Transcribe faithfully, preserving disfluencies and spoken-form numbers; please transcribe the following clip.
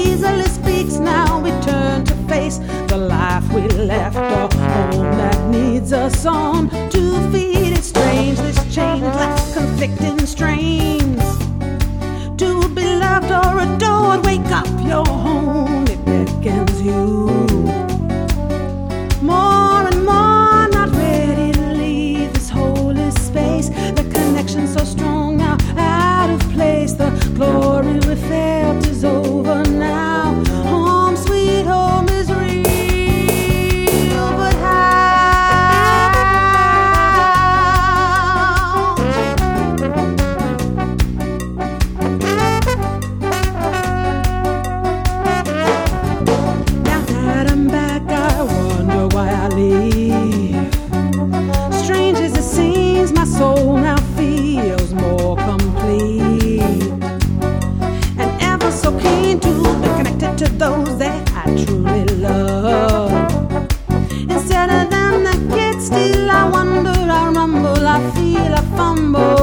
easily speaks. Now we turn to face the life we left, a home that needs a song to feed it. Strange, this change like conflicting strains. To be loved or adored, wake up, your home, it beckons you. More and more, not ready to leave this holy space. The connection so strong, now out of place. The glory we felt is over now. Home, sweet home is real, but how? Now that I'm back, I wonder why I leave. Strange as it seems, my soul now feels more complete, and ever so keen to be connected to those that I truly love. Instead of them that get still, I wonder, I rumble, I feel, I fumble.